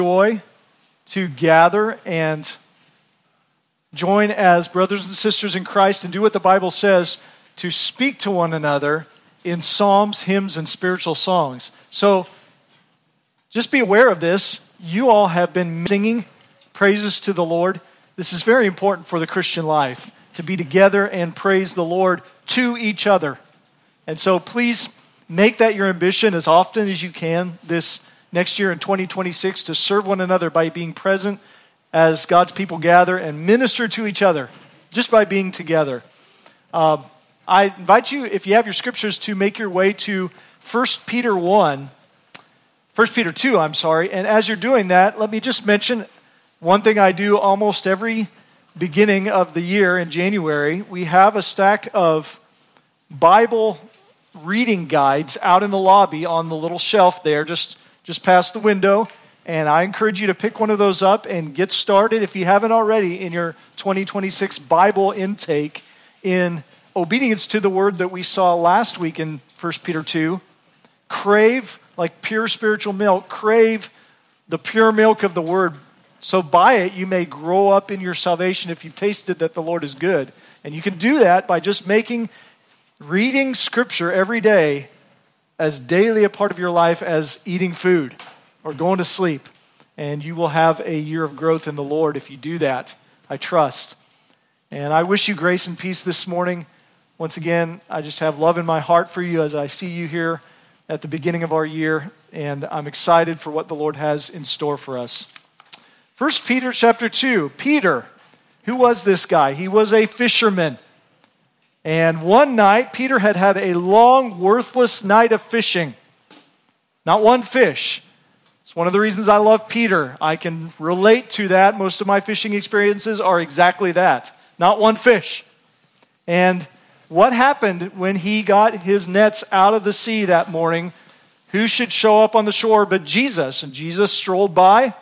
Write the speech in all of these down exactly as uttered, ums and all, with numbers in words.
Joy to gather and join as brothers and sisters in Christ and do what the Bible says, to speak to one another in psalms, hymns, and spiritual songs. So just be aware of this. You all have been singing praises to the Lord. This is very important for the Christian life, to be together and praise the Lord to each other. And so please make that your ambition as often as you can this next year in twenty twenty-six, to serve one another by being present as God's people gather and minister to each other just by being together. Uh, I invite you, if you have your scriptures, to make your way to First Peter one, First Peter two, I'm sorry. And as you're doing that, let me just mention one thing I do almost every beginning of the year in January. We have a stack of Bible reading guides out in the lobby on the little shelf there, just just past the window, and I encourage you to pick one of those up and get started, if you haven't already, in your twenty twenty-six Bible intake in obedience to the word that we saw last week in First Peter two. Crave, like pure spiritual milk, crave the pure milk of the word. So by it, you may grow up in your salvation if you've tasted that the Lord is good. And you can do that by just making reading Scripture every day as daily a part of your life as eating food or going to sleep. And you will have a year of growth in the Lord if you do that, I trust. And I wish you grace and peace this morning. Once again, I just have love in my heart for you as I see you here at the beginning of our year. And I'm excited for what the Lord has in store for us. First Peter chapter two. Peter, who was this guy? He was a fisherman. And one night, Peter had had a long, worthless night of fishing. Not one fish. It's one of the reasons I love Peter. I can relate to that. Most of my fishing experiences are exactly that. Not one fish. And what happened when he got his nets out of the sea that morning? Who should show up on the shore but Jesus? And Jesus strolled by.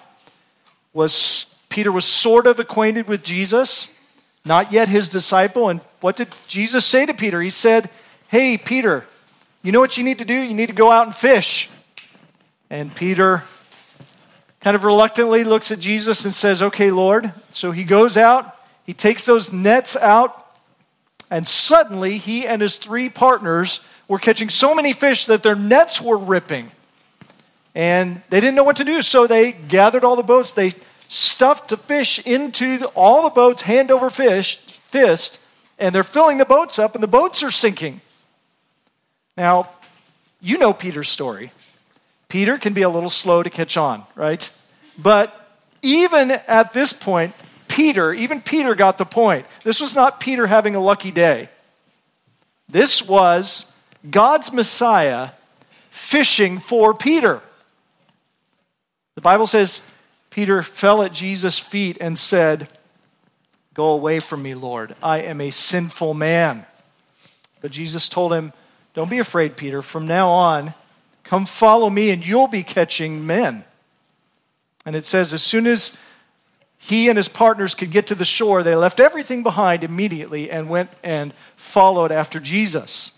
Was Peter was sort of acquainted with Jesus, not yet his disciple. And what did Jesus say to Peter? He said, "Hey, Peter, you know what you need to do? You need to go out and fish." And Peter kind of reluctantly looks at Jesus and says, "Okay, Lord." So he goes out, he takes those nets out, and suddenly he and his three partners were catching so many fish that their nets were ripping. And they didn't know what to do, so they gathered all the boats. They stuffed the fish into the, all the boats, hand over fish, fist, and they're filling the boats up, and the boats are sinking. Now, you know Peter's story. Peter can be a little slow to catch on, right? But even at this point, Peter, even Peter got the point. This was not Peter having a lucky day. This was God's Messiah fishing for Peter. The Bible says Peter fell at Jesus' feet and said, "Go away from me, Lord. I am a sinful man." But Jesus told him, "Don't be afraid, Peter. From now on, come follow me and you'll be catching men." And it says as soon as he and his partners could get to the shore, they left everything behind immediately and went and followed after Jesus.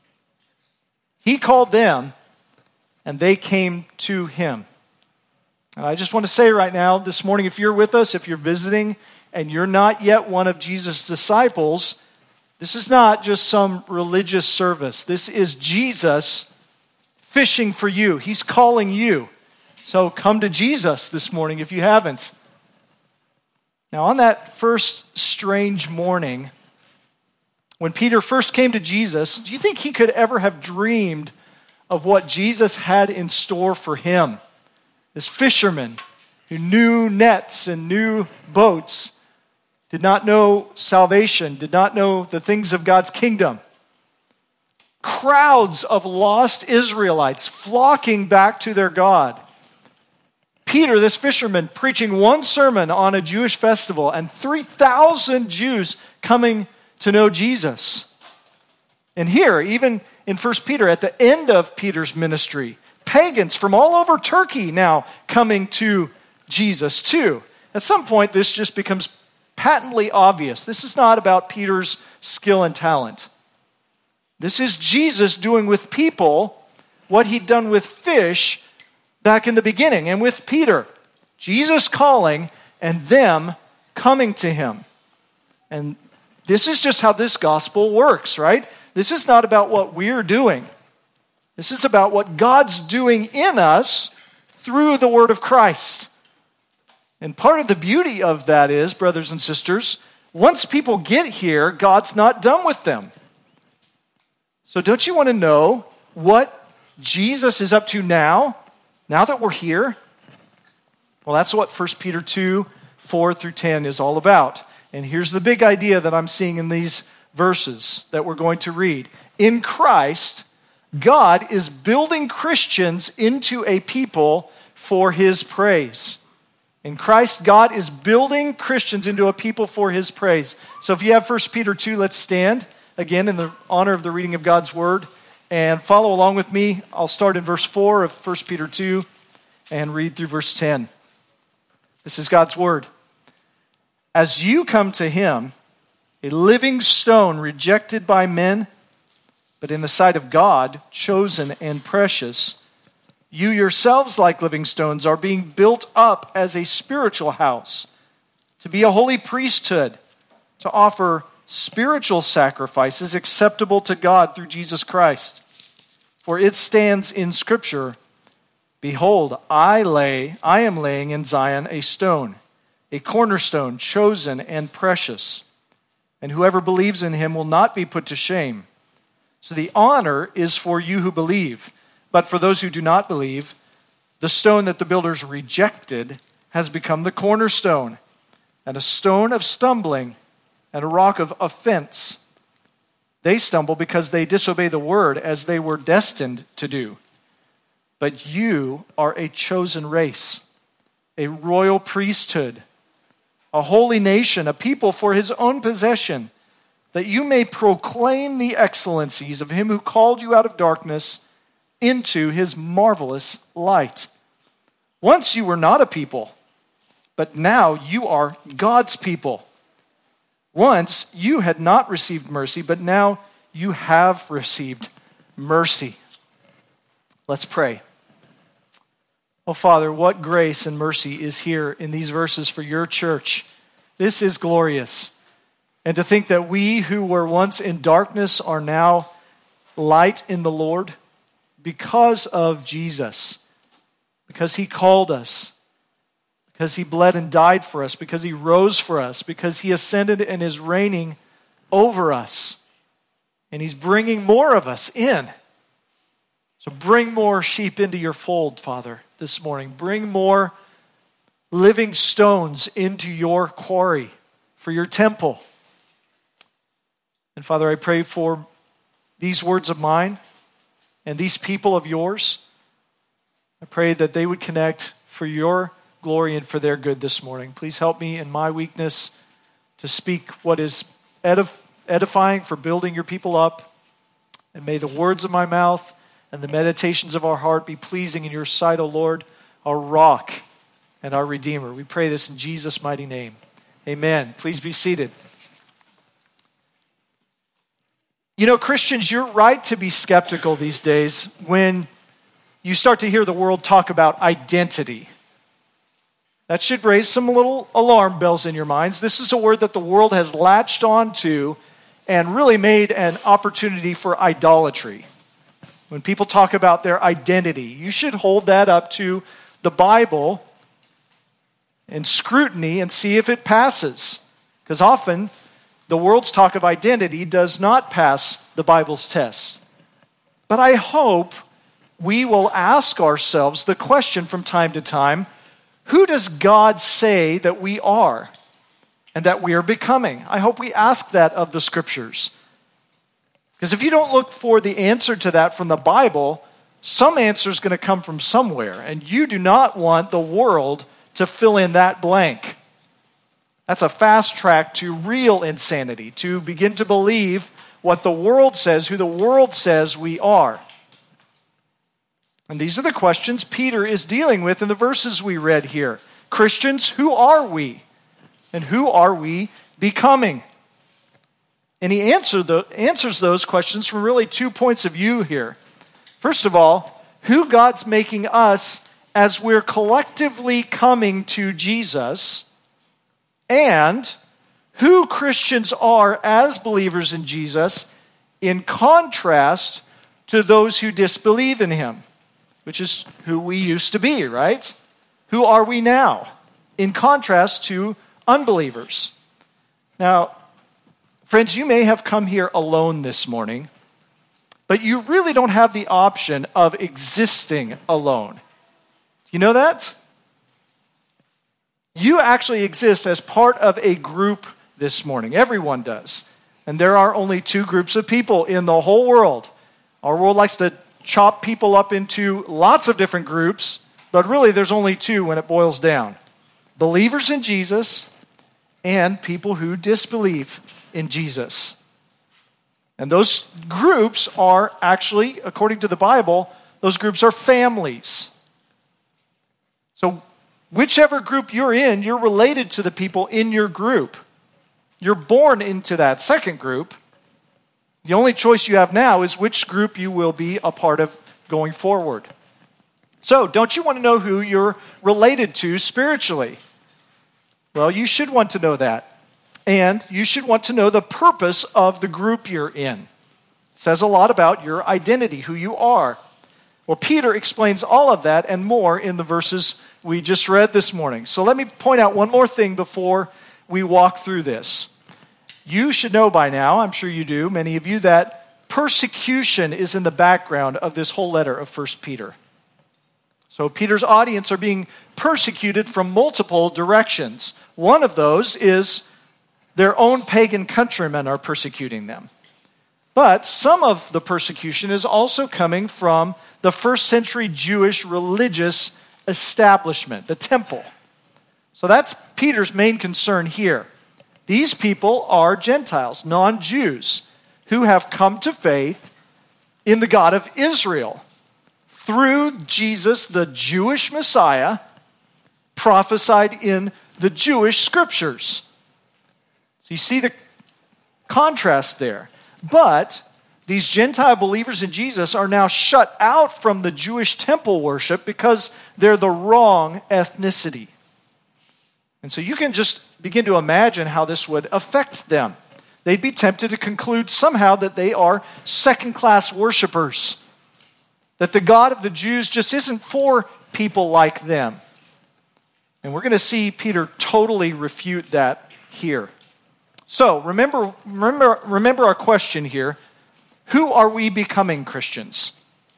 He called them and they came to him. And I just want to say right now, this morning, if you're with us, if you're visiting, and you're not yet one of Jesus' disciples, this is not just some religious service. This is Jesus fishing for you. He's calling you. So come to Jesus this morning if you haven't. Now, on that first strange morning, when Peter first came to Jesus, do you think he could ever have dreamed of what Jesus had in store for him? This fisherman who knew nets and knew boats, did not know salvation, did not know the things of God's kingdom. Crowds of lost Israelites flocking back to their God. Peter, this fisherman, preaching one sermon on a Jewish festival, and three thousand Jews coming to know Jesus. And here, even in First Peter, at the end of Peter's ministry, pagans from all over Turkey now coming to Jesus too. At some point, this just becomes patently obvious. This is not about Peter's skill and talent. This is Jesus doing with people what he'd done with fish back in the beginning and with Peter. Jesus calling and them coming to him. And this is just how this gospel works, right? This is not about what we're doing. This is about what God's doing in us through the word of Christ. And part of the beauty of that is, brothers and sisters, once people get here, God's not done with them. So don't you want to know what Jesus is up to now, now that we're here? Well, that's what First Peter two, four through ten is all about. And here's the big idea that I'm seeing in these verses that we're going to read. In Christ, God is building Christians into a people for his praise. In Christ, God is building Christians into a people for his praise. So if you have First Peter two, let's stand again in the honor of the reading of God's word and follow along with me. I'll start in verse four of First Peter two and read through verse ten. This is God's word. As you come to him, a living stone rejected by men, but in the sight of God, chosen and precious, you yourselves, like living stones, are being built up as a spiritual house, to be a holy priesthood, to offer spiritual sacrifices acceptable to God through Jesus Christ. For it stands in Scripture, behold, I lay, I am laying in Zion a stone, a cornerstone, chosen and precious, and whoever believes in him will not be put to shame. So the honor is for you who believe. But for those who do not believe, the stone that the builders rejected has become the cornerstone, and a stone of stumbling and a rock of offense. They stumble because they disobey the word as they were destined to do. But you are a chosen race, a royal priesthood, a holy nation, a people for his own possession, that you may proclaim the excellencies of him who called you out of darkness into his marvelous light. Once you were not a people, but now you are God's people. Once you had not received mercy, but now you have received mercy. Let's pray. Oh, Father, what grace and mercy is here in these verses for your church. This is glorious. And to think that we who were once in darkness are now light in the Lord because of Jesus, because he called us, because he bled and died for us, because he rose for us, because he ascended and is reigning over us. And he's bringing more of us in. So bring more sheep into your fold, Father, this morning. Bring more living stones into your quarry for your temple. And Father, I pray for these words of mine and these people of yours. I pray that they would connect for your glory and for their good this morning. Please help me in my weakness to speak what is edif- edifying for building your people up. And may the words of my mouth and the meditations of our heart be pleasing in your sight, O Lord, our rock and our Redeemer. We pray this in Jesus' mighty name. Amen. Please be seated. You know, Christians, you're right to be skeptical these days when you start to hear the world talk about identity. That should raise some little alarm bells in your minds. This is a word that the world has latched onto and really made an opportunity for idolatry. When people talk about their identity, you should hold that up to the Bible and scrutiny and see if it passes. Because often, the world's talk of identity does not pass the Bible's test. But I hope we will ask ourselves the question from time to time, who does God say that we are and that we are becoming? I hope we ask that of the Scriptures. Because if you don't look for the answer to that from the Bible, some answer is going to come from somewhere, and you do not want the world to fill in that blank. That's a fast track to real insanity, to begin to believe what the world says, who the world says we are. And these are the questions Peter is dealing with in the verses we read here. Christians, who are we? And who are we becoming? And he answer the, answers those questions from really two points of view here. First of all, who God's making us as we're collectively coming to Jesus, and who Christians are as believers in Jesus in contrast to those who disbelieve in him, which is who we used to be, right? Who are we now in contrast to unbelievers? Now, friends, you may have come here alone this morning, but you really don't have the option of existing alone. You know that? You actually exist as part of a group this morning. Everyone does. And there are only two groups of people in the whole world. Our world likes to chop people up into lots of different groups, but really there's only two when it boils down. Believers in Jesus and people who disbelieve in Jesus. And those groups are actually, according to the Bible, those groups are families. So whichever group you're in, you're related to the people in your group. You're born into that second group. The only choice you have now is which group you will be a part of going forward. So, don't you want to know who you're related to spiritually? Well, you should want to know that. And you should want to know the purpose of the group you're in. It says a lot about your identity, who you are. Well, Peter explains all of that and more in the verses we just read this morning. So let me point out one more thing before we walk through this. You should know by now, I'm sure you do, many of you, that persecution is in the background of this whole letter of First Peter. So Peter's audience are being persecuted from multiple directions. One of those is their own pagan countrymen are persecuting them. But some of the persecution is also coming from the first century Jewish religious establishment, the temple. So that's Peter's main concern here. These people are Gentiles, non-Jews, who have come to faith in the God of Israel through Jesus, the Jewish Messiah, prophesied in the Jewish scriptures. So you see the contrast there. But these Gentile believers in Jesus are now shut out from the Jewish temple worship because they're the wrong ethnicity. And so you can just begin to imagine how this would affect them. They'd be tempted to conclude somehow that they are second-class worshipers, that the God of the Jews just isn't for people like them. And we're going to see Peter totally refute that here. So remember, remember, remember our question here. Who are we becoming Christians?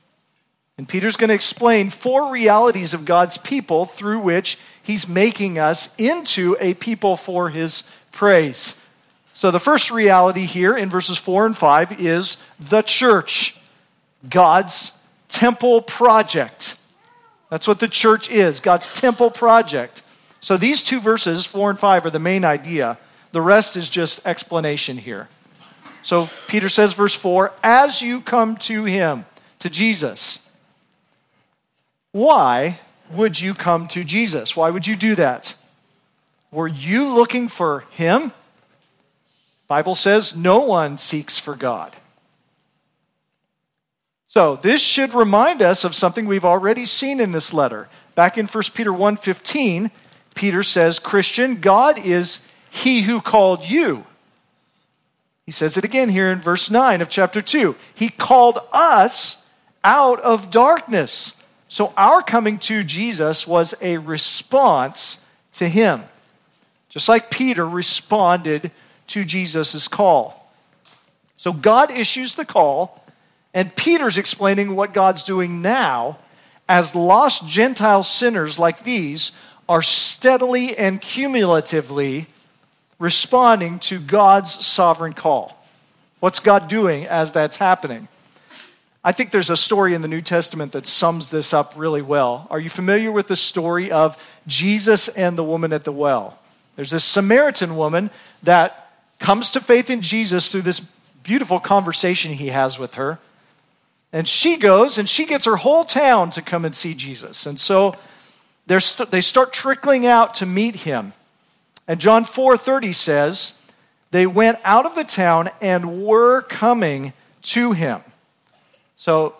And Peter's going to explain four realities of God's people through which he's making us into a people for his praise. So the first reality here in verses four and five is the church, God's temple project. That's what the church is, God's temple project. So these two verses, four and five, are the main idea. The rest is just explanation here. So Peter says, verse four, as you come to him, to Jesus. Why would you come to Jesus? Why would you do that? Were you looking for him? The Bible says no one seeks for God. So this should remind us of something we've already seen in this letter. Back in First Peter one fifteen, Peter says, Christian, God is he who called you. He says it again here in verse nine of chapter two. He called us out of darkness. So our coming to Jesus was a response to him. Just like Peter responded to Jesus' call. So God issues the call, and Peter's explaining what God's doing now as lost Gentile sinners like these are steadily and cumulatively responding to God's sovereign call. What's God doing as that's happening? I think there's a story in the New Testament that sums this up really well. Are you familiar with the story of Jesus and the woman at the well? There's this Samaritan woman that comes to faith in Jesus through this beautiful conversation he has with her. And she goes and she gets her whole town to come and see Jesus. And so st- they start trickling out to meet him. And John four thirty says, they went out of the town and were coming to him. So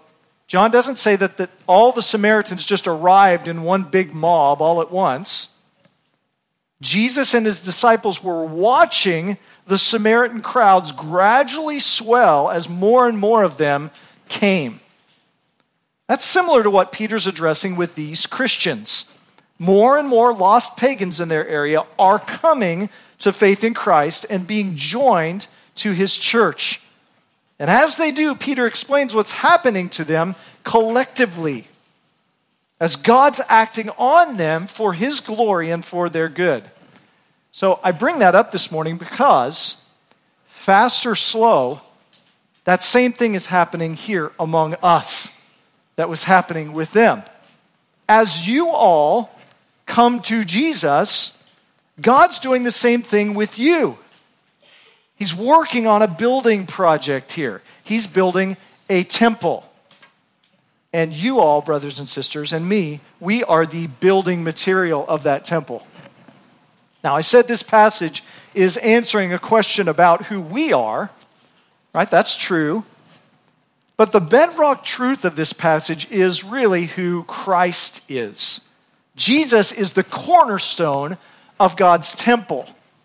John doesn't say that, that all the Samaritans just arrived in one big mob all at once. Jesus and his disciples were watching the Samaritan crowds gradually swell as more and more of them came. That's similar to what Peter's addressing with these Christians. More and more lost pagans in their area are coming to faith in Christ and being joined to his church. And as they do, Peter explains what's happening to them collectively as God's acting on them for his glory and for their good. So I bring that up this morning because, fast or slow, that same thing is happening here among us that was happening with them. As you all come to Jesus, God's doing the same thing with you. He's working on a building project here. He's building a temple. And you all, brothers and sisters, and me, we are the building material of that temple. Now, I said this passage is answering a question about who we are, right? That's true. But the bedrock truth of this passage is really who Christ is. Jesus is the cornerstone of God's temple.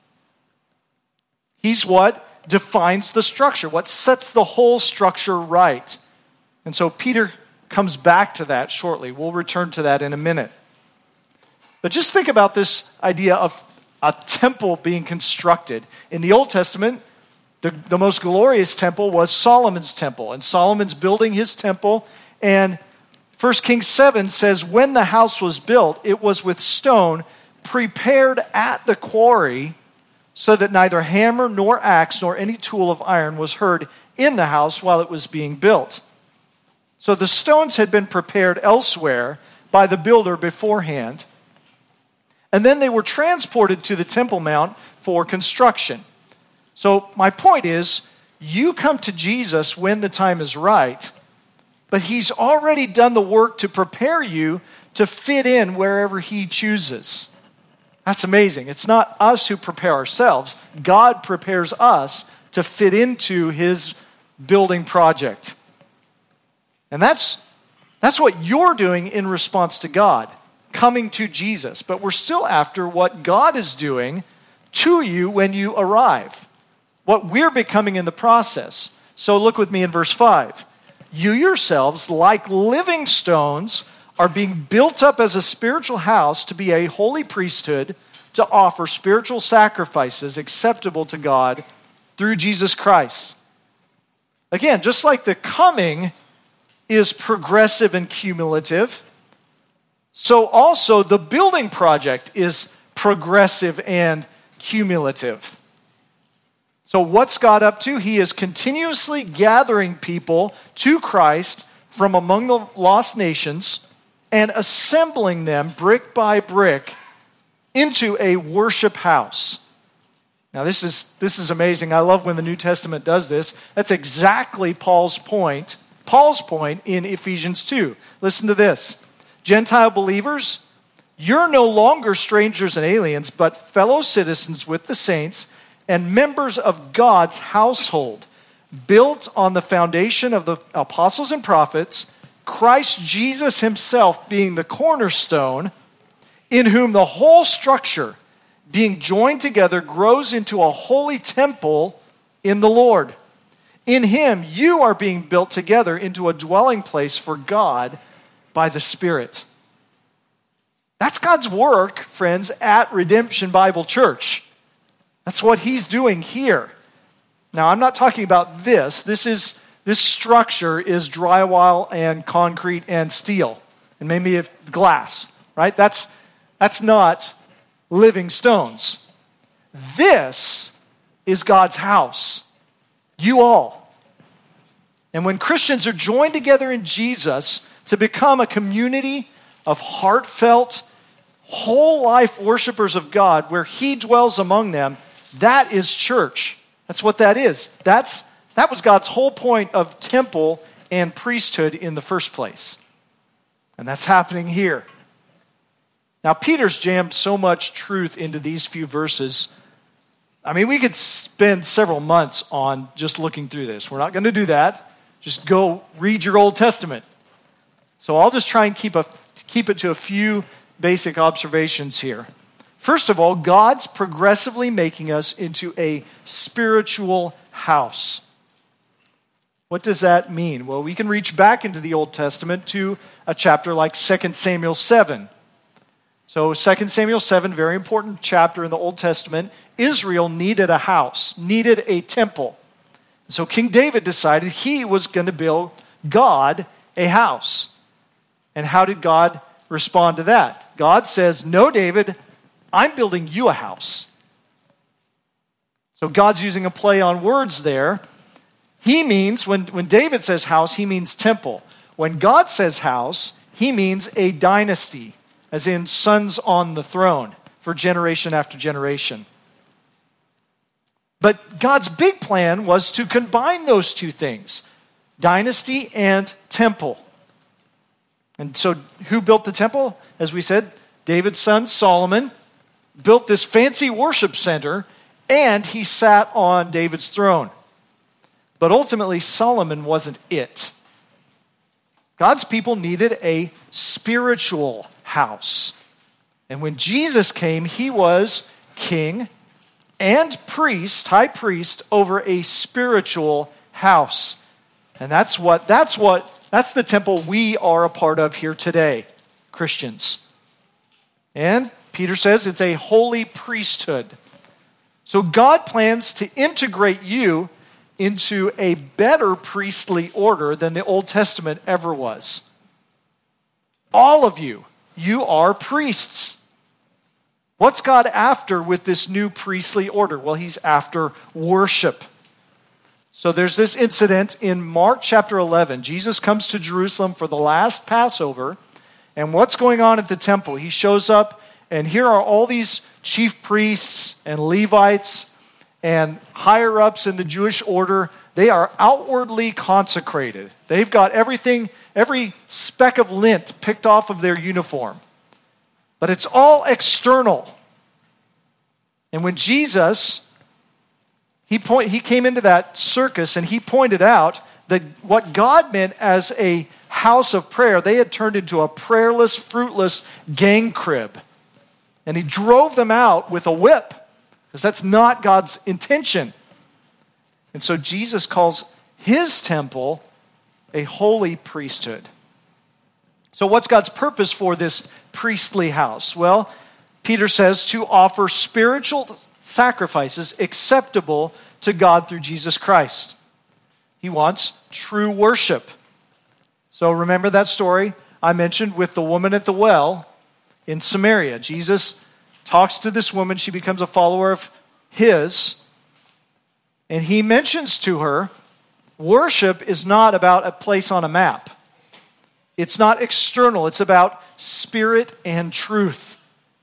He's what defines the structure, what sets the whole structure right. And so Peter comes back to that shortly. We'll return to that in a minute. But just think about this idea of a temple being constructed. In the Old Testament, the, the most glorious temple was Solomon's temple. And Solomon's building his temple. And First Kings seven says, when the house was built, it was with stone prepared at the quarry, so that neither hammer nor axe nor any tool of iron was heard in the house while it was being built. So the stones had been prepared elsewhere by the builder beforehand. And then they were transported to the Temple Mount for construction. So my point is, you come to Jesus when the time is right, but he's already done the work to prepare you to fit in wherever he chooses. That's amazing. It's not us who prepare ourselves. God prepares us to fit into his building project. And that's, that's what you're doing in response to God, coming to Jesus. But we're still after what God is doing to you when you arrive, what we're becoming in the process. So look with me in verse five. You yourselves, like living stones, are being built up as a spiritual house to be a holy priesthood, to offer spiritual sacrifices acceptable to God through Jesus Christ. Again, just like the coming is progressive and cumulative, so also the building project is progressive and cumulative. So what's God up to? He is continuously gathering people to Christ from among the lost nations and assembling them brick by brick into a worship house. Now this is this is amazing. I love when the New Testament does this. That's exactly Paul's point. Paul's point in Ephesians two. Listen to this. Gentile believers, you're no longer strangers and aliens, but fellow citizens with the saints and members of God's household, built on the foundation of the apostles and prophets, Christ Jesus himself being the cornerstone, in whom the whole structure, being joined together, grows into a holy temple in the Lord. In him, you are being built together into a dwelling place for God by the Spirit. That's God's work, friends, at Redemption Bible Church. That's what he's doing here. Now, I'm not talking about this. This is this structure is drywall and concrete and steel, and maybe glass, right? That's that's not living stones. This is God's house. You all. And when Christians are joined together in Jesus to become a community of heartfelt, whole life worshipers of God, where he dwells among them, that is church. That's what that is. That's, that was God's whole point of temple and priesthood in the first place. And that's happening here. Now, Peter's jammed so much truth into these few verses. I mean, we could spend several months on just looking through this. We're not going to do that. Just go read your Old Testament. So I'll just try and keep, a, keep it to a few basic observations here. First of all, God's progressively making us into a spiritual house. What does that mean? Well, we can reach back into the Old Testament to a chapter like Second Samuel seven. So Second Samuel seven, very important chapter in the Old Testament. Israel needed a house, needed a temple. So King David decided he was going to build God a house. And how did God respond to that? God says, "No, David, I'm building you a house." So God's using a play on words there. He means, when, when David says house, he means temple. When God says house, he means a dynasty, as in sons on the throne for generation after generation. But God's big plan was to combine those two things, dynasty and temple. And so who built the temple? As we said, David's son Solomon built this fancy worship center, and he sat on David's throne. But ultimately, Solomon wasn't it. God's people needed a spiritual house. And when Jesus came, he was king and priest, high priest, over a spiritual house. And that's what, that's what, that's the temple we are a part of here today, Christians. And Peter says it's a holy priesthood. So God plans to integrate you into a better priestly order than the Old Testament ever was. All of you, you are priests. What's God after with this new priestly order? Well, he's after worship. So there's this incident in Mark chapter eleven. Jesus comes to Jerusalem for the last Passover. And what's going on at the temple? He shows up, and here are all these chief priests and Levites and higher-ups in the Jewish order. They are outwardly consecrated. They've got everything, every speck of lint picked off of their uniform. But it's all external. And when Jesus, he, point, he came into that circus and he pointed out that what God meant as a house of prayer, they had turned into a prayerless, fruitless gang crib. And he drove them out with a whip, because that's not God's intention. And so Jesus calls his temple a holy priesthood. So what's God's purpose for this priestly house? Well, Peter says to offer spiritual sacrifices acceptable to God through Jesus Christ. He wants true worship. So remember that story I mentioned with the woman at the well in Samaria. Jesus talks to this woman. She becomes a follower of his. And he mentions to her, worship is not about a place on a map. It's not external. It's about spirit and truth.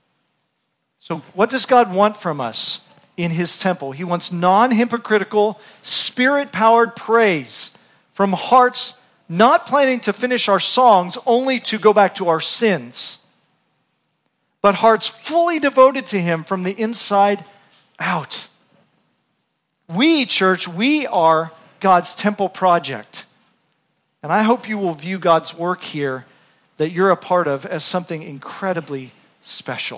So what does God want from us in his temple? He wants non-hypocritical, spirit-powered praise from hearts not planning to finish our songs only to go back to our sins, but hearts fully devoted to him from the inside out. We, church, we are God's temple project. And I hope you will view God's work here that you're a part of as something incredibly special.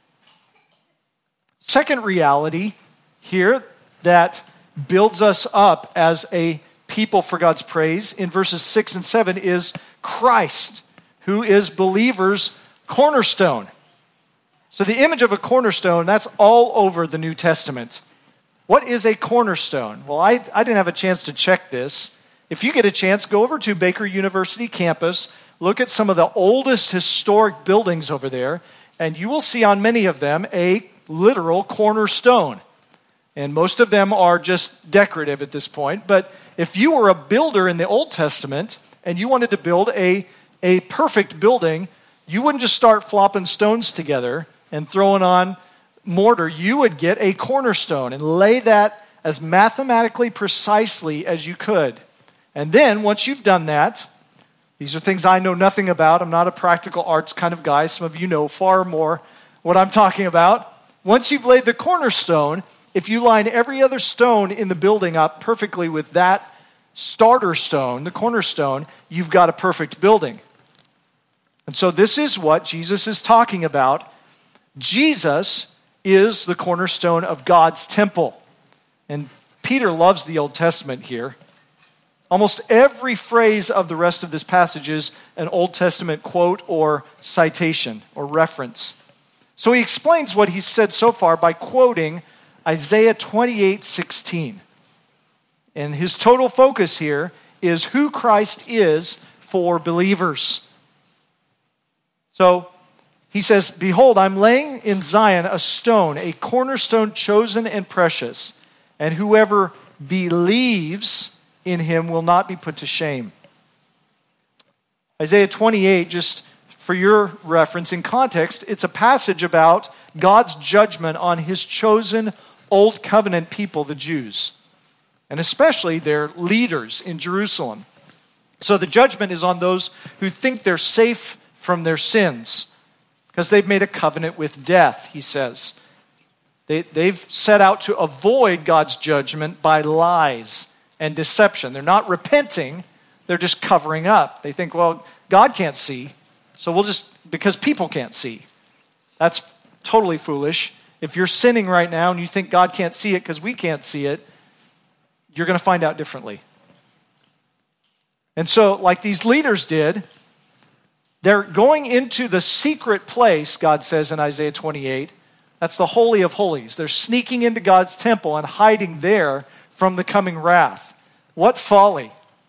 Second reality here that builds us up as a people for God's praise in verses six and seven is Christ, who is believers' cornerstone. So the image of a cornerstone, that's all over the New Testament. What is a cornerstone? Well, I, I didn't have a chance to check this. If you get a chance, go over to Baker University campus, look at some of the oldest historic buildings over there, and you will see on many of them a literal cornerstone. And most of them are just decorative at this point. But if you were a builder in the Old Testament and you wanted to build a, a perfect building, you wouldn't just start flopping stones together and throwing on mortar. You would get a cornerstone and lay that as mathematically precisely as you could. And then once you've done that, these are things I know nothing about. I'm not a practical arts kind of guy. Some of you know far more what I'm talking about. Once you've laid the cornerstone, if you line every other stone in the building up perfectly with that starter stone, the cornerstone, you've got a perfect building. And so this is what Jesus is talking about. Jesus is the cornerstone of God's temple. And Peter loves the Old Testament here. Almost every phrase of the rest of this passage is an Old Testament quote or citation or reference. So he explains what he's said so far by quoting Isaiah twenty-eight sixteen. And his total focus here is who Christ is for believers. So he says, "Behold, I'm laying in Zion a stone, a cornerstone chosen and precious, and whoever believes in him will not be put to shame." Isaiah twenty-eight, just for your reference, in context, it's a passage about God's judgment on his chosen Old Covenant people, the Jews, and especially their leaders in Jerusalem. So the judgment is on those who think they're safe from their sins because they've made a covenant with death, he says. They, they've set out to avoid God's judgment by lies and deception. They're not repenting, they're just covering up. They think, well, God can't see, so we'll just, because people can't see. That's totally foolish. If you're sinning right now and you think God can't see it because we can't see it, you're going to find out differently. And so, like these leaders did, they're going into the secret place, God says in Isaiah twenty-eight. That's the Holy of Holies. They're sneaking into God's temple and hiding there from the coming wrath. What folly.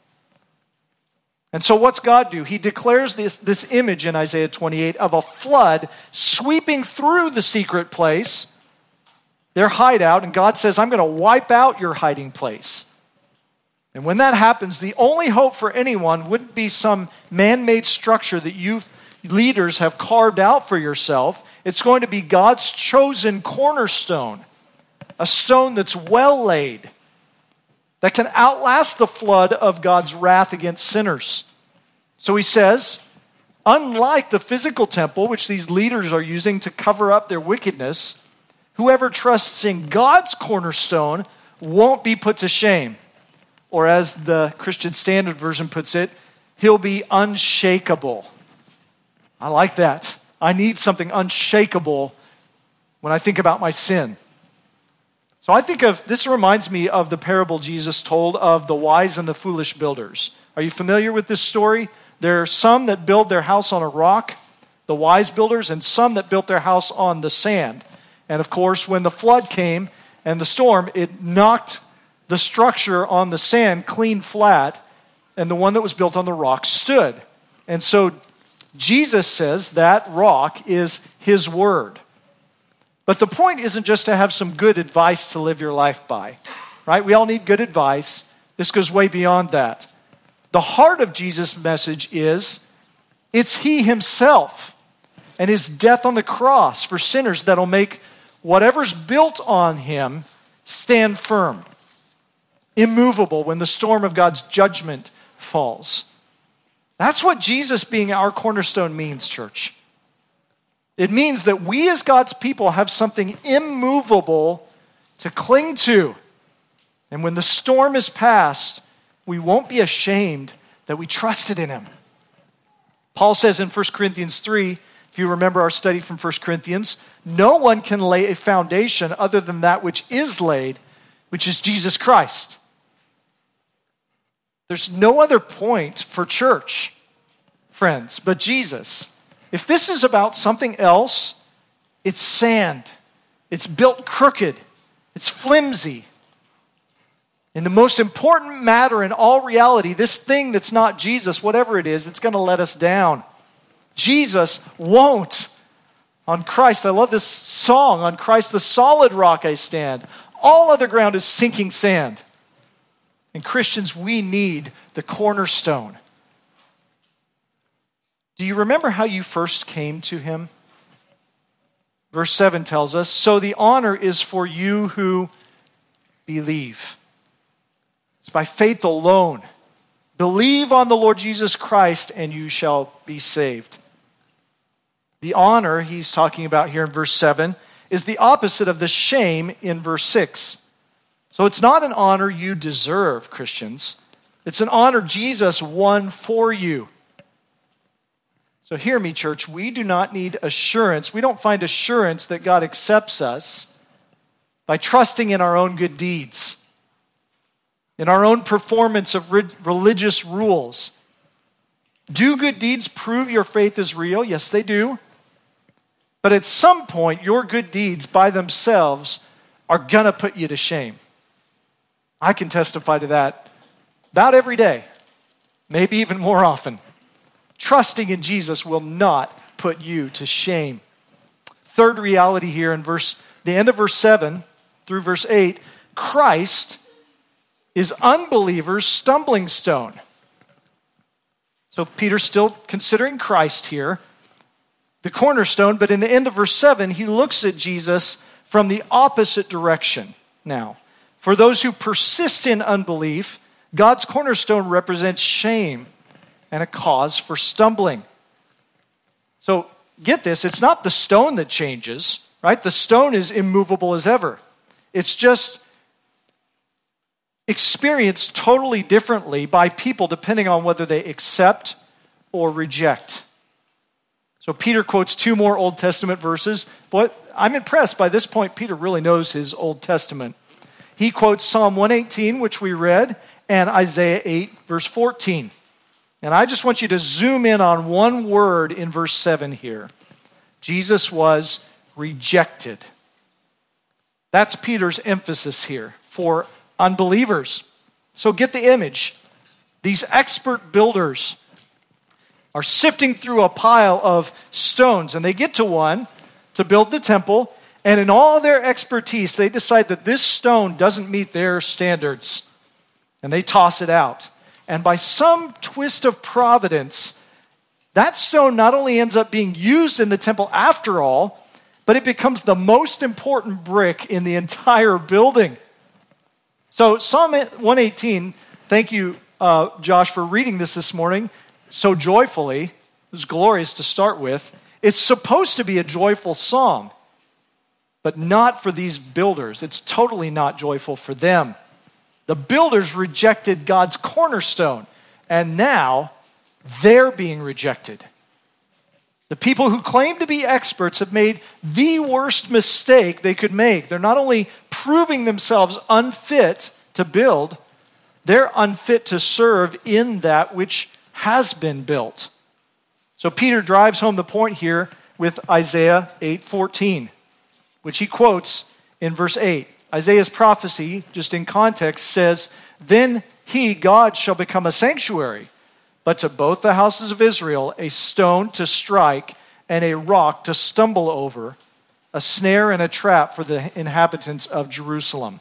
And so what's God do? He declares this, this image in Isaiah twenty-eight of a flood sweeping through the secret place, their hideout, and God says, I'm going to wipe out your hiding place. And when that happens, the only hope for anyone wouldn't be some man-made structure that you leaders have carved out for yourself. It's going to be God's chosen cornerstone, a stone that's well laid, that can outlast the flood of God's wrath against sinners. So he says, unlike the physical temple, which these leaders are using to cover up their wickedness, whoever trusts in God's cornerstone won't be put to shame. Or as the Christian Standard Version puts it, he'll be unshakable. I like that. I need something unshakable when I think about my sin. So I think of, this reminds me of the parable Jesus told of the wise and the foolish builders. Are you familiar with this story? There are some that build their house on a rock, the wise builders, and some that built their house on the sand. And of course, when the flood came and the storm, it knocked the structure on the sand clean flat, and the one that was built on the rock stood. And so Jesus says that rock is his word. But the point isn't just to have some good advice to live your life by, right? We all need good advice. This goes way beyond that. The heart of Jesus' message is, it's he himself and his death on the cross for sinners that'll make whatever's built on him stand firm, immovable when the storm of God's judgment falls. That's what Jesus being our cornerstone means, church. It means that we as God's people have something immovable to cling to. And when the storm is past, we won't be ashamed that we trusted in him. Paul says in First Corinthians three, if you remember our study from First Corinthians, no one can lay a foundation other than that which is laid, which is Jesus Christ. There's no other point for church, friends, but Jesus. If this is about something else, it's sand. It's built crooked. It's flimsy. And the most important matter in all reality, this thing that's not Jesus, whatever it is, it's going to let us down. Jesus won't. On Christ, I love this song, on Christ the solid rock I stand. All other ground is sinking sand. And Christians, we need the cornerstone. Do you remember how you first came to him? Verse seven tells us, so the honor is for you who believe. It's by faith alone. Believe on the Lord Jesus Christ and you shall be saved. The honor he's talking about here in verse seven is the opposite of the shame in verse six. So it's not an honor you deserve, Christians. It's an honor Jesus won for you. So hear me, church. We do not need assurance. We don't find assurance that God accepts us by trusting in our own good deeds, in our own performance of re- religious rules. Do good deeds prove your faith is real? Yes, they do. But at some point, your good deeds by themselves are going to put you to shame. I can testify to that about every day, maybe even more often. Trusting in Jesus will not put you to shame. Third reality here in verse, the end of verse seven through verse eight, Christ is unbelievers' stumbling stone. So Peter's still considering Christ here, the cornerstone, but in the end of verse seven, he looks at Jesus from the opposite direction now. For those who persist in unbelief, God's cornerstone represents shame and a cause for stumbling. So get this, it's not the stone that changes, right? The stone is immovable as ever. It's just experienced totally differently by people depending on whether they accept or reject. So Peter quotes two more Old Testament verses. But I'm impressed by this point. Peter really knows his Old Testament. He quotes Psalm one eighteen, which we read, and Isaiah eight, verse fourteen. And I just want you to zoom in on one word in verse seven here. Jesus was rejected. That's Peter's emphasis here for unbelievers. So get the image. These expert builders are sifting through a pile of stones, and they get to one to build the temple, and in all their expertise, they decide that this stone doesn't meet their standards, and they toss it out. And by some twist of providence, that stone not only ends up being used in the temple after all, but it becomes the most important brick in the entire building. So Psalm one eighteen, thank you, uh, Josh, for reading this this morning so joyfully. It was glorious to start with. It's supposed to be a joyful psalm, but not for these builders. It's totally not joyful for them. The builders rejected God's cornerstone, and now they're being rejected. The people who claim to be experts have made the worst mistake they could make. They're not only proving themselves unfit to build, they're unfit to serve in that which has been built. So Peter drives home the point here with Isaiah eight fourteen, which he quotes in verse eight. Isaiah's prophecy, just in context, says, "Then he, God, shall become a sanctuary, but to both the houses of Israel a stone to strike and a rock to stumble over, a snare and a trap for the inhabitants of Jerusalem."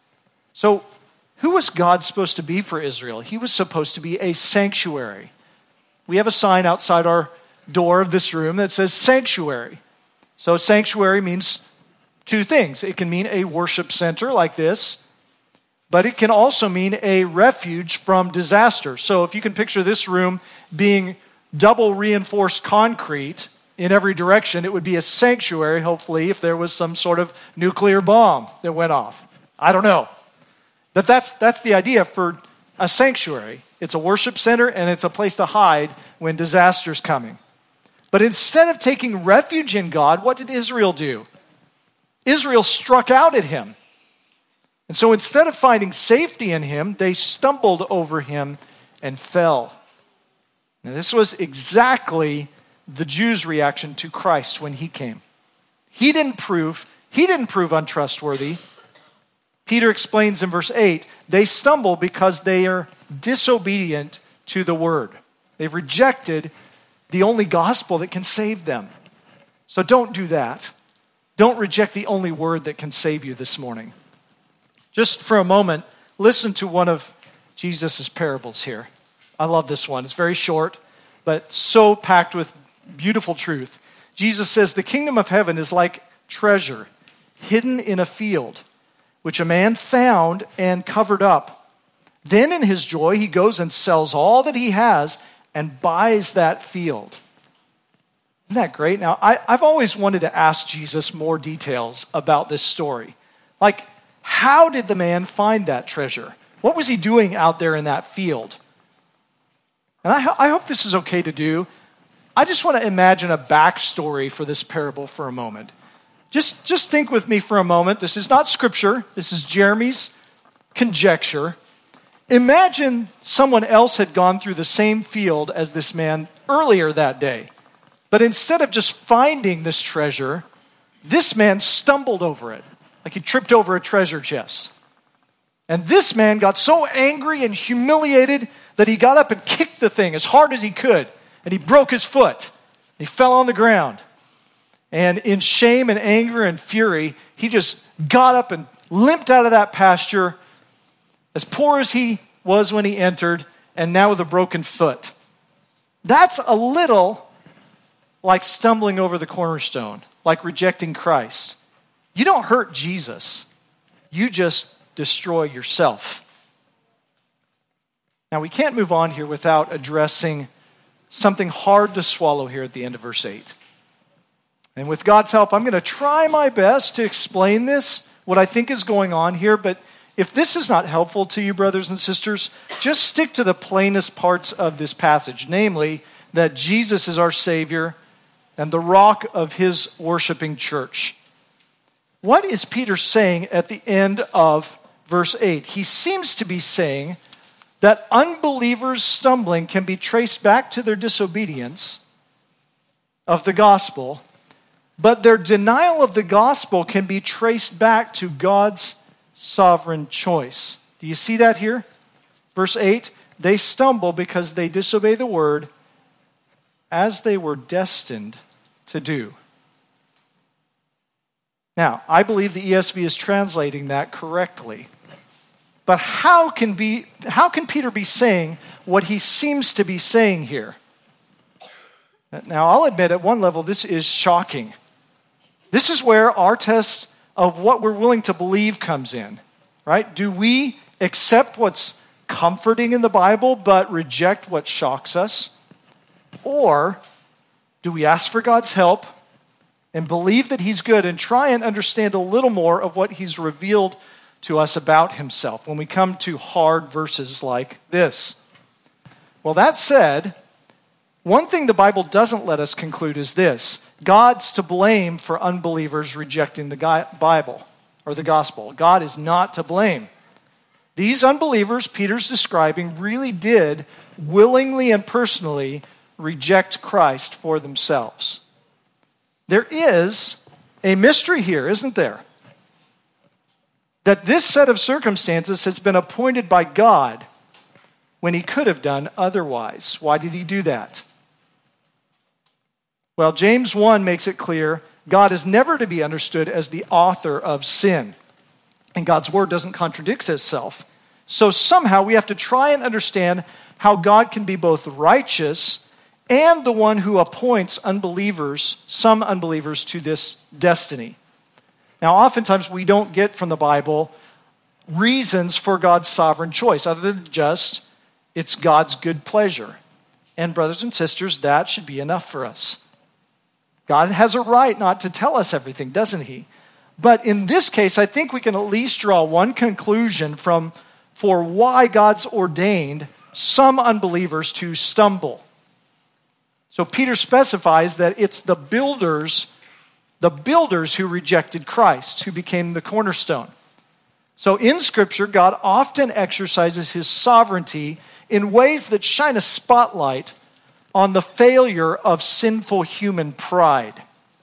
So who was God supposed to be for Israel? He was supposed to be a sanctuary. We have a sign outside our door of this room that says sanctuary. So sanctuary means two things. It can mean a worship center like this, but it can also mean a refuge from disaster. So if you can picture this room being double reinforced concrete in every direction, it would be a sanctuary, hopefully, if there was some sort of nuclear bomb that went off. I don't know. But that's, that's the idea for a sanctuary. It's a worship center and it's a place to hide when disaster's coming. But instead of taking refuge in God, what did Israel do? Israel struck out at him. And so instead of finding safety in him, they stumbled over him and fell. Now this was exactly the Jews' reaction to Christ when he came. He didn't prove, he didn't prove untrustworthy. Peter explains in verse eight, they stumble because they are disobedient to the word. They've rejected the only gospel that can save them. So don't do that. Don't reject the only word that can save you this morning. Just for a moment, listen to one of Jesus' parables here. I love this one. It's very short, but so packed with beautiful truth. Jesus says, "The kingdom of heaven is like treasure hidden in a field, which a man found and covered up. Then in his joy, he goes and sells all that he has and buys that field." Isn't that great? Now, I, I've always wanted to ask Jesus more details about this story. Like, how did the man find that treasure? What was he doing out there in that field? And I, I hope this is okay to do. I just want to imagine a backstory for this parable for a moment. Just, just think with me for a moment. This is not scripture. This is Jeremy's conjecture. Imagine someone else had gone through the same field as this man earlier that day. But instead of just finding this treasure, this man stumbled over it, like he tripped over a treasure chest. And this man got so angry and humiliated that he got up and kicked the thing as hard as he could. And he broke his foot. He fell on the ground. And in shame and anger and fury, he just got up and limped out of that pasture, as poor as he was when he entered, and now with a broken foot. That's a little like stumbling over the cornerstone, like rejecting Christ. You don't hurt Jesus. You just destroy yourself. Now, we can't move on here without addressing something hard to swallow here at the end of verse eight. And with God's help, I'm going to try my best to explain this, what I think is going on here. But if this is not helpful to you, brothers and sisters, just stick to the plainest parts of this passage, namely that Jesus is our Savior and the rock of his worshiping church. What is Peter saying at the end of verse eight? He seems to be saying that unbelievers stumbling can be traced back to their disobedience of the gospel, but their denial of the gospel can be traced back to God's sovereign choice. Do you see that here? Verse eight, they stumble because they disobey the word as they were destined to do. Now, I believe the E S V is translating that correctly. But how can be how can Peter be saying what he seems to be saying here? Now, I'll admit at one level this is shocking. This is where our test of what we're willing to believe comes in, right? Do we accept what's comforting in the Bible but reject what shocks us? Or do we ask for God's help and believe that he's good and try and understand a little more of what he's revealed to us about himself when we come to hard verses like this? Well, that said, one thing the Bible doesn't let us conclude is this: God's to blame for unbelievers rejecting the Bible or the gospel. God is not to blame. These unbelievers Peter's describing really did willingly and personally reject Christ for themselves. There is a mystery here, isn't there? That this set of circumstances has been appointed by God when he could have done otherwise. Why did he do that? Well, James one makes it clear God is never to be understood as the author of sin. And God's word doesn't contradict itself. So somehow we have to try and understand how God can be both righteous and the one who appoints unbelievers, some unbelievers, to this destiny. Now, oftentimes we don't get from the Bible reasons for God's sovereign choice, other than just, it's God's good pleasure. And brothers and sisters, that should be enough for us. God has a right not to tell us everything, doesn't he? But in this case, I think we can at least draw one conclusion from for why God's ordained some unbelievers to stumble. So Peter specifies that it's the builders, the builders who rejected Christ, who became the cornerstone. So in Scripture, God often exercises his sovereignty in ways that shine a spotlight on the failure of sinful human pride.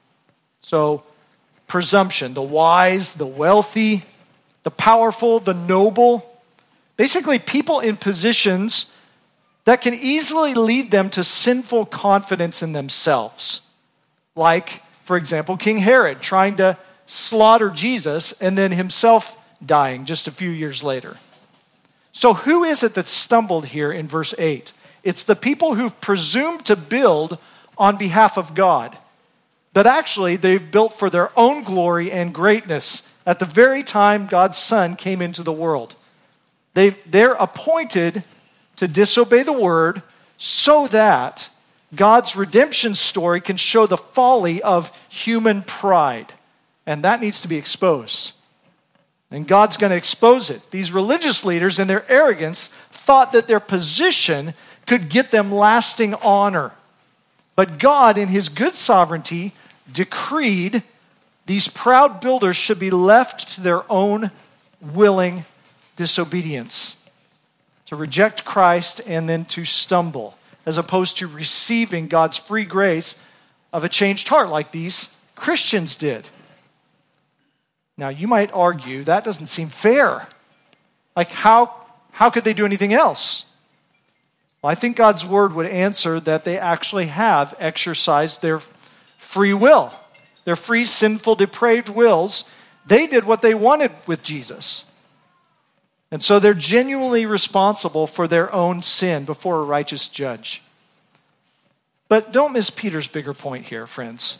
So presumption, the wise, the wealthy, the powerful, the noble, basically people in positions that can easily lead them to sinful confidence in themselves. Like, for example, King Herod trying to slaughter Jesus and then himself dying just a few years later. So who is it that stumbled here in verse eight? It's the people who've presumed to build on behalf of God, but actually they've built for their own glory and greatness at the very time God's Son came into the world. They've, they're appointed to disobey the word so that God's redemption story can show the folly of human pride. And that needs to be exposed. And God's going to expose it. These religious leaders in their arrogance thought that their position could get them lasting honor. But God, in his good sovereignty, decreed these proud builders should be left to their own willing disobedience, to reject Christ and then to stumble, as opposed to receiving God's free grace of a changed heart like these Christians did. Now, you might argue that doesn't seem fair. Like, how, how could they do anything else? Well, I think God's word would answer that they actually have exercised their free will, their free, sinful, depraved wills. They did what they wanted with Jesus. And so they're genuinely responsible for their own sin before a righteous judge. But don't miss Peter's bigger point here, friends.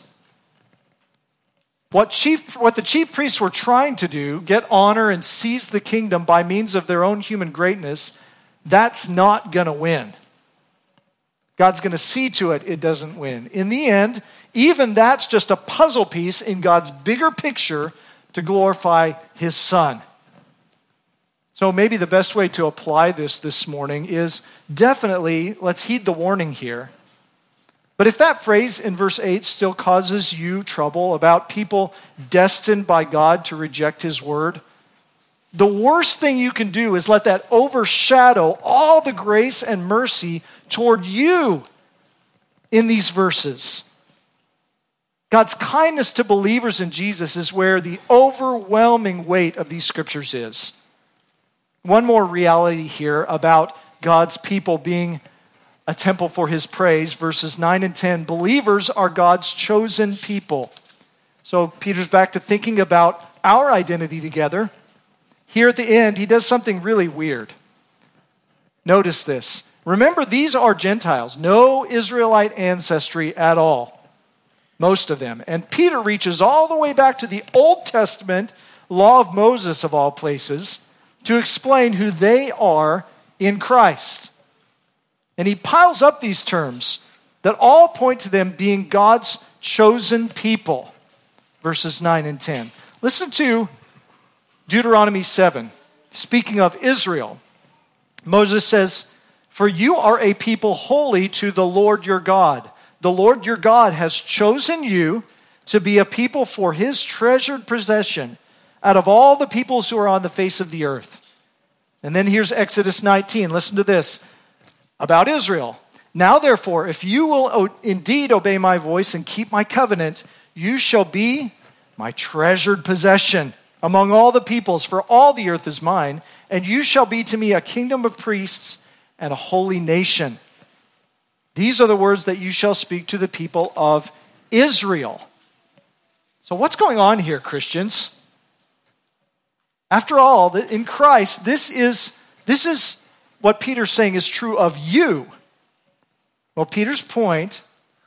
What chief, what the chief priests were trying to do, get honor and seize the kingdom by means of their own human greatness, that's not going to win. God's going to see to it it doesn't win. In the end, even that's just a puzzle piece in God's bigger picture to glorify his Son. So maybe the best way to apply this this morning is definitely, let's heed the warning here. But if that phrase in verse eight still causes you trouble about people destined by God to reject his word, the worst thing you can do is let that overshadow all the grace and mercy toward you in these verses. God's kindness to believers in Jesus is where the overwhelming weight of these scriptures is. One more reality here about God's people being a temple for his praise, verses nine and ten. Believers are God's chosen people. So Peter's back to thinking about our identity together. Here at the end, he does something really weird. Notice this. Remember, these are Gentiles, no Israelite ancestry at all, most of them. And Peter reaches all the way back to the Old Testament law of Moses, of all places, to explain who they are in Christ. And he piles up these terms that all point to them being God's chosen people. Verses nine and ten. Listen to Deuteronomy seven. Speaking of Israel, Moses says, "For you are a people holy to the Lord your God. The Lord your God has chosen you to be a people for his treasured possession out of all the peoples who are on the face of the earth." And then here's Exodus nineteen. Listen to this. About Israel. "Now therefore, if you will indeed obey my voice and keep my covenant, you shall be my treasured possession among all the peoples, for all the earth is mine, and you shall be to me a kingdom of priests and a holy nation. These are the words that you shall speak to the people of Israel." So what's going on here, Christians? After all, in Christ, this is, this is what Peter's saying is true of you. Well, Peter's point,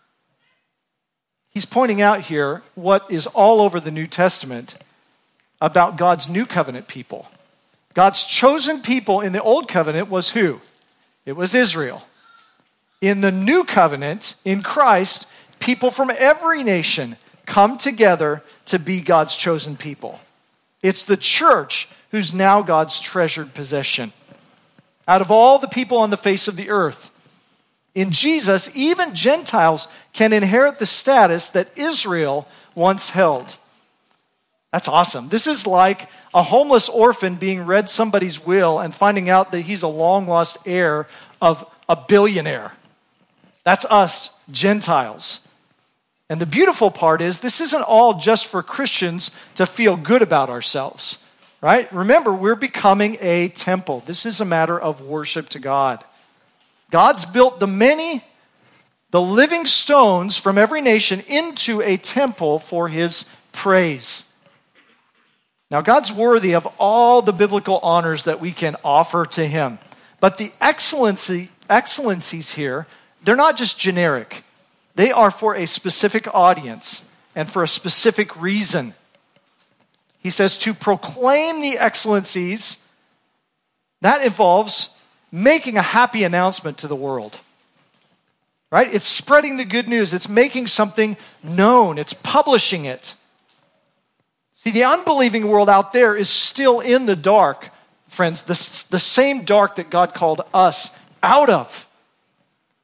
he's pointing out here what is all over the New Testament about God's new covenant people. God's chosen people in the old covenant was who? It was Israel. In the new covenant, in Christ, people from every nation come together to be God's chosen people. It's the church who's now God's treasured possession. Out of all the people on the face of the earth, in Jesus, even Gentiles can inherit the status that Israel once held. That's awesome. This is like a homeless orphan being read somebody's will and finding out that he's a long-lost heir of a billionaire. That's us, Gentiles. And the beautiful part is this isn't all just for Christians to feel good about ourselves, right? Remember, we're becoming a temple. This is a matter of worship to God. God's built the many, the living stones from every nation into a temple for his praise. Now, God's worthy of all the biblical honors that we can offer to him. But the excellency, excellencies here, they're not just generic. They are for a specific audience and for a specific reason. He says to proclaim the excellencies, that involves making a happy announcement to the world. Right? It's spreading the good news. It's making something known. It's publishing it. See, the unbelieving world out there is still in the dark, friends, the, the same dark that God called us out of.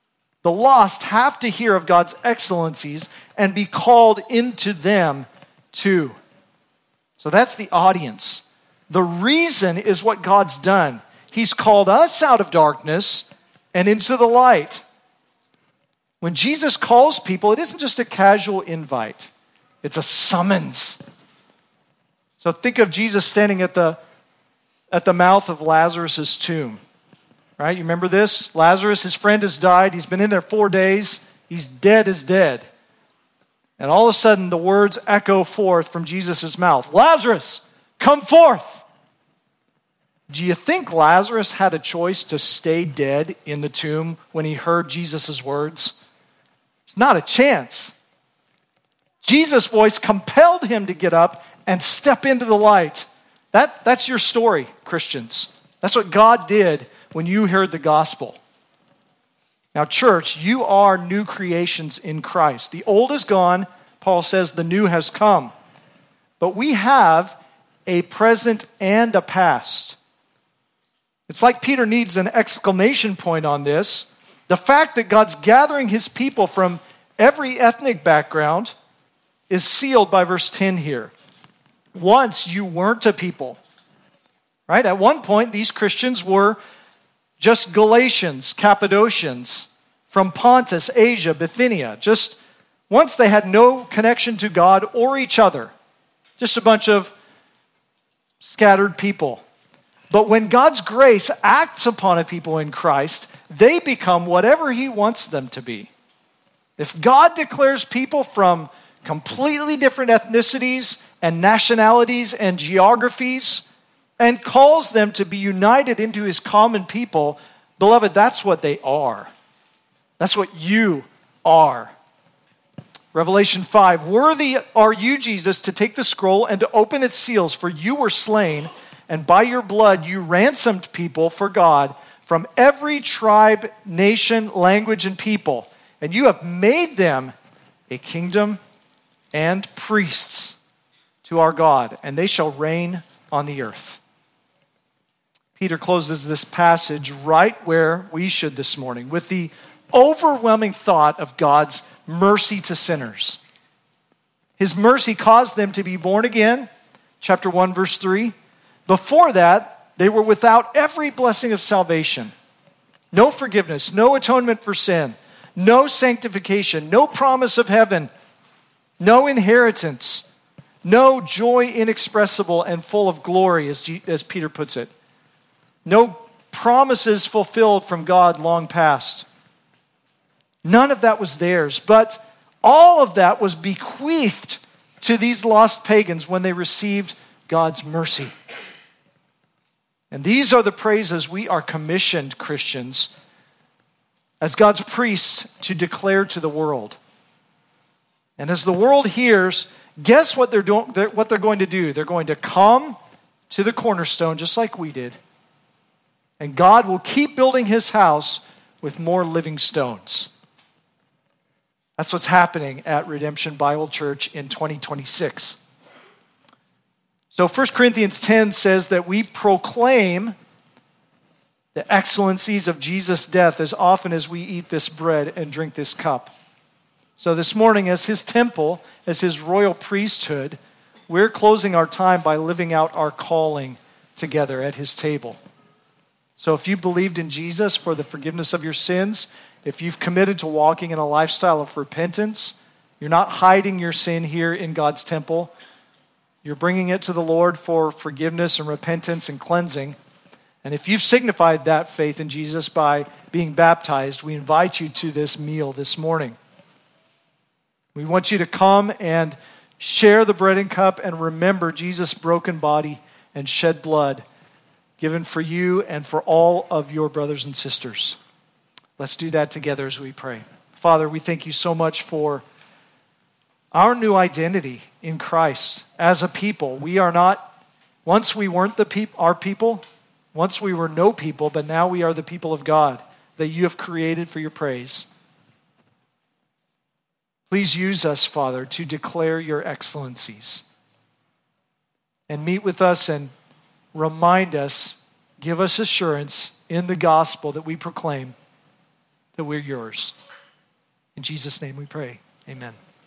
The lost have to hear of God's excellencies and be called into them too. So that's the audience. The reason is what God's done. He's called us out of darkness and into the light. When Jesus calls people, it isn't just a casual invite. It's a summons. So think of Jesus standing at the, at the mouth of Lazarus' tomb. Right? You remember this? Lazarus, his friend, has died. He's been in there four days. He's dead as dead. And all of a sudden, the words echo forth from Jesus' mouth. Lazarus, come forth. Do you think Lazarus had a choice to stay dead in the tomb when he heard Jesus' words? It's not a chance. Jesus' voice compelled him to get up and step into the light. That, that's your story, Christians. That's what God did when you heard the gospel. Now, church, you are new creations in Christ. The old is gone. Paul says the new has come. But we have a present and a past. It's like Peter needs an exclamation point on this. The fact that God's gathering his people from every ethnic background is sealed by verse ten here. Once you weren't a people, right? At one point, these Christians were just Galatians, Cappadocians, from Pontus, Asia, Bithynia. Just once they had no connection to God or each other. Just a bunch of scattered people. But when God's grace acts upon a people in Christ, they become whatever he wants them to be. If God declares people from completely different ethnicities and nationalities and geographies and calls them to be united into his common people, beloved, that's what they are. That's what you are. Revelation five, worthy are you, Jesus, to take the scroll and to open its seals, for you were slain, and by your blood you ransomed people for God from every tribe, nation, language, and people. And you have made them a kingdom and priests to our God, and they shall reign on the earth. Peter closes this passage right where we should this morning, with the overwhelming thought of God's mercy to sinners. His mercy caused them to be born again, chapter one, verse three. Before that, they were without every blessing of salvation. No forgiveness, no atonement for sin, no sanctification, no promise of heaven, no inheritance, no joy inexpressible and full of glory, as, G- as Peter puts it. No promises fulfilled from God long past. None of that was theirs, but all of that was bequeathed to these lost pagans when they received God's mercy. And these are the praises we are commissioned, Christians, as God's priests to declare to the world. And as the world hears, guess what they're doing? What they're going to do? They're going to come to the cornerstone just like we did. And God will keep building his house with more living stones. That's what's happening at Redemption Bible Church in twenty twenty-six. So First Corinthians ten says that we proclaim the excellencies of Jesus' death as often as we eat this bread and drink this cup. So this morning, as his temple, as his royal priesthood, we're closing our time by living out our calling together at his table. So if you believed in Jesus for the forgiveness of your sins, if you've committed to walking in a lifestyle of repentance, you're not hiding your sin here in God's temple. You're bringing it to the Lord for forgiveness and repentance and cleansing. And if you've signified that faith in Jesus by being baptized, we invite you to this meal this morning. We want you to come and share the bread and cup and remember Jesus' broken body and shed blood given for you and for all of your brothers and sisters. Let's do that together as we pray. Father, we thank you so much for our new identity in Christ as a people. We are not, once we weren't the peop, our people, once we were no people, but now we are the people of God that you have created for your praise. Please use us, Father, to declare your excellencies. And meet with us and remind us, give us assurance in the gospel that we proclaim that we're yours. In Jesus' name we pray. Amen.